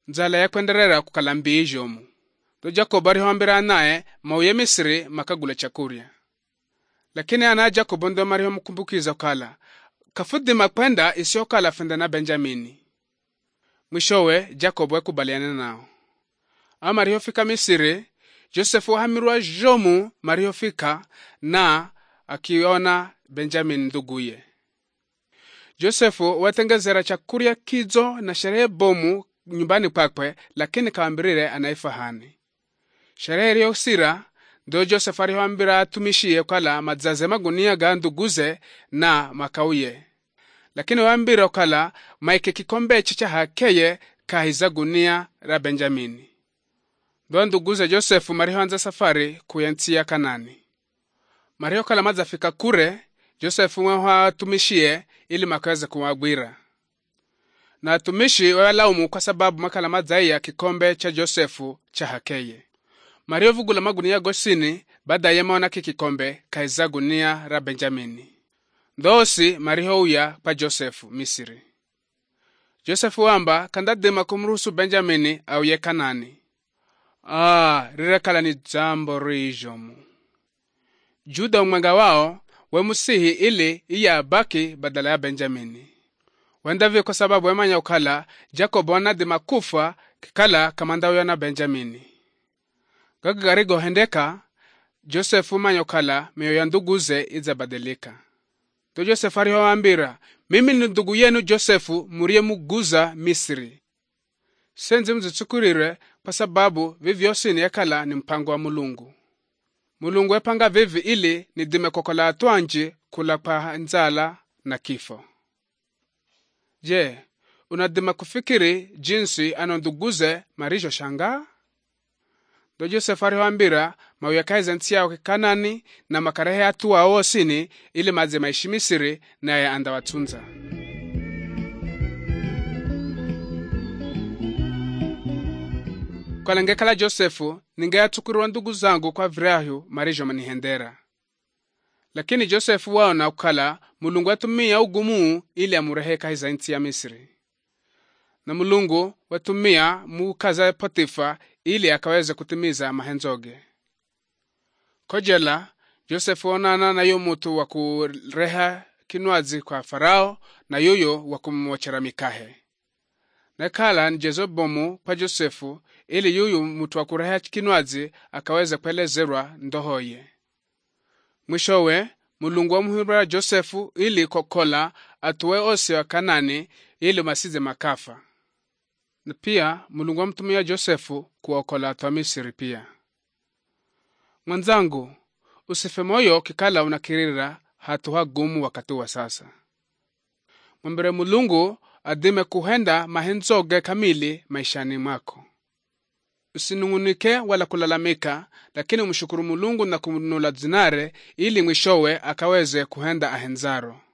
nzala ya kwenderera kukalambi ijomu. Do Jacobo arihoambira naye mauye Misiri makagula chakurya. Lakini ana Jacobo ndo mariho mkumbukiza kala kafudi makwenda isiokala fenda na Benjamini. Mwishowe Jacobo ekubaliana nao. Mariho fika Misiri, Josefu hamirwa jomu mariho fika na akiona Benjamin nduguye. Josefu watengezera chakurya kizo na sherehe bomu nyumbani kwakwe, lakini kawambirire anaifahani. Sherehe riyo sira, do Josefu arihoambira tumishie kala madzaze magunia ga nduguze na makauye. Lakini wambira kala maike kikombe chicha hakeye kahiza gunia ra Benjamini. Do nduguze Josefu marihoanza safari kuyentia Kanani. Mariho kala madzafika kure, Josefu mwewa tumishie ili makaweze kuwagwira. Na tumishi wawalaumu kwa sababu makala madzaya kikombe cha Josefu cha hakeye. Mariho vugula magunia gosini baada ya maona kikombe kaiza gunia ra Benjamini. Ndosi mariho uya pa Josefu Misiri. Josefu wamba kandadima kumruhusu Benjamini au ye Kanani. Rirekala ni jambo rijomu. Juda umwenga wao wemusihi ili iya baki badala ya Benjamini. Wendavi kwa sababu wemanya ukala Jacobo anadima kufa kikala kamanda uya na Benjamini. Gagarigo hendeka, Josefu manya ukala mio ya nduguze iza badilika. To Josefu arihoambira, mimi ni ndugu yenu Josefu murie muguza Misri. Senzi mzichukurire kwa sababu vivyosini yakala ni mpango wa Mulungu. Mulungu epanga vivi ili nidime kokola atuanji kula pa nzala na kifo. Je, unadima kufikiri jinsi anonduguze marijo shanga? Do Josefu arihoambira mauyakaiza ntiya Kanani na makarehe atuwa osini ili maze maishi Misiri na ya anda watunza. Kwa lengekala Josefu ningeya tukuruwa ndugu zangu kwa virahu marijo manihendera. Lakini Josefu waona ukala Mulungu atumia ugumu ili amurehe kaiza nti ya Misri. Na Mulungu watumia mukaza Potifa ili akaweze kutimiza mahenzoge. Kojela Josefu onana na yomutu wakureha kinwazi kwa Farao na yoyo wakumwachara mikahe. Nekala njezo bomu pa Josefu ili yuyu mutu wakureha kinwazi akaweze kuelezerwa ndohoye. Mwishowe Mulungu wamuhibra Josefu ili kokola atuwe osi wa Kanani ili masize makafa. Na pia Mulungu wamtumia Josefu kuokola atuwa Misiri pia. Mwanzangu, usife moyo kikala unakirira hatuwa gumu wakati wa sasa. Mwambire Mulungu adime kuhenda mahenzoge kamili maishani mwako. Usinungunike wala kulalamika, lakini umshukuru Mulungu na kumnula zinare ili mwishowe akaweze kuhenda ahenzaro.